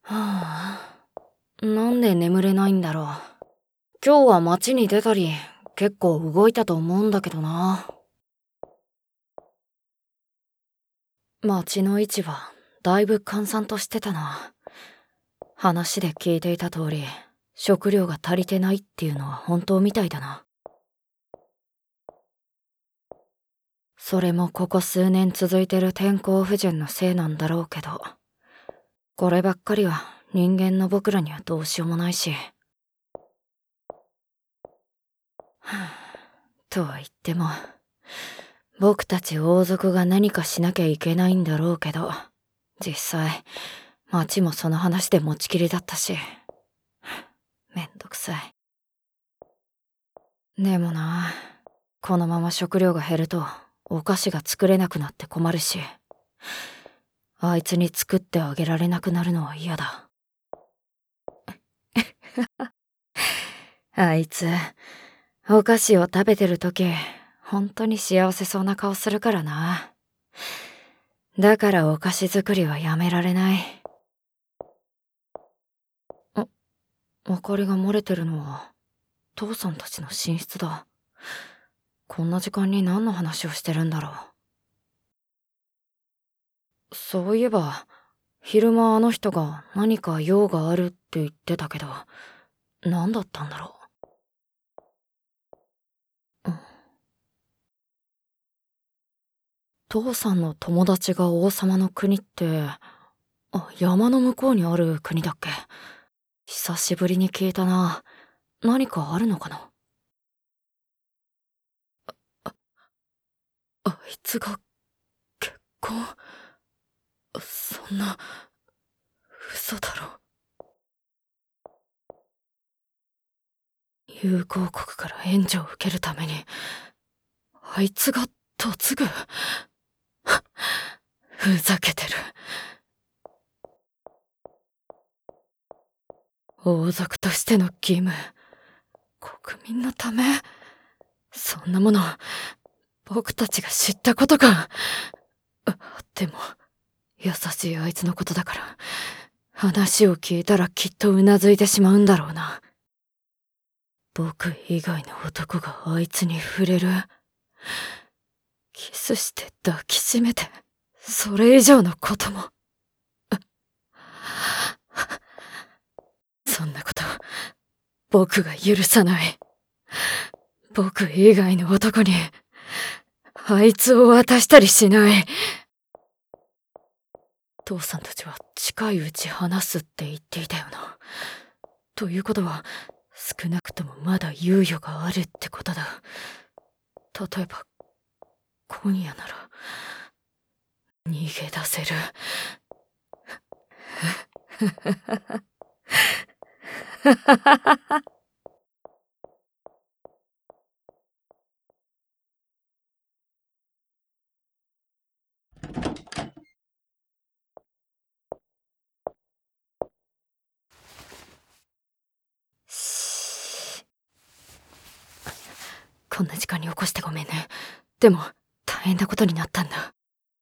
はあ、なんで眠れないんだろう。今日は街に出たり、結構動いたと思うんだけどな。街の位置はだいぶ閑散としてたな。話で聞いていた通り、食料が足りてないっていうのは本当みたいだな。それもここ数年続いてる天候不順のせいなんだろうけど、こればっかりは人間の僕らにはどうしようもないし。とは言っても、僕たち王族が何かしなきゃいけないんだろうけど、実際、町もその話で持ちきりだったし、めんどくさい。でもな、このまま食料が減ると、お菓子が作れなくなって困るし、あいつに作ってあげられなくなるのは嫌だ。あいつ、お菓子を食べてるとき、本当に幸せそうな顔するからな。だからお菓子作りはやめられない。明かりが漏れてるのは、父さんたちの寝室だ。こんな時間に何の話をしてるんだろう。そういえば、昼間あの人が何か用があるって言ってたけど、何だったんだろう。父さんの友達が王様の国って、山の向こうにある国だっけ？久しぶりに聞いたな。何かあるのかな？あいつが結婚？そんな嘘だろ。友好国から援助を受けるためにあいつが嫁ぐ？ふざけてる。王族としての義務、国民のため、そんなもの僕たちが知ったことか。でも優しいあいつのことだから、話を聞いたらきっとうなずいてしまうんだろうな。僕以外の男があいつに触れる。キスして抱きしめて、それ以上のことも。そんなこと、僕が許さない。僕以外の男に、あいつを渡したりしない。父さんたちは近いうち話すって言っていたよな。ということは、少なくともまだ猶予があるってことだ。例えば、今夜なら、逃げ出せる。こんな時間に起こしてごめんね。でも、大変なことになったんだ。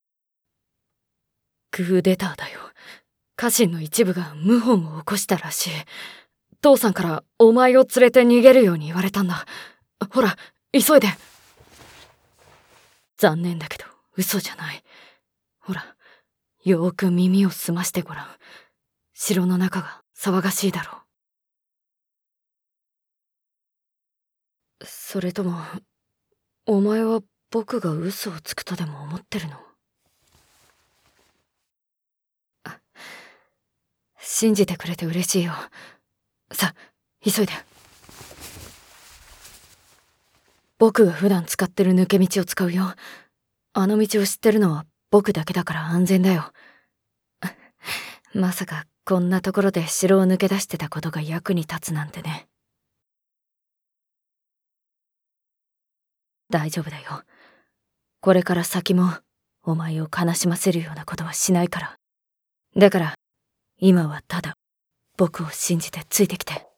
クーデターだよ。家臣の一部が謀反を起こしたらしい。父さんからお前を連れて逃げるように言われたんだ。ほら、急いで。残念だけど、嘘じゃない。ほら、よーく耳を澄ましてごらん。城の中が騒がしいだろう。それとも、お前は僕が嘘をつくとでも思ってるの？信じてくれて嬉しいよ。さ、急いで。僕が普段使ってる抜け道を使うよ。あの道を知ってるのは僕だけだから安全だよ。まさかこんなところで城を抜け出してたことが役に立つなんてね。大丈夫だよ。これから先もお前を悲しませるようなことはしないから。だから今はただ僕を信じてついてきて。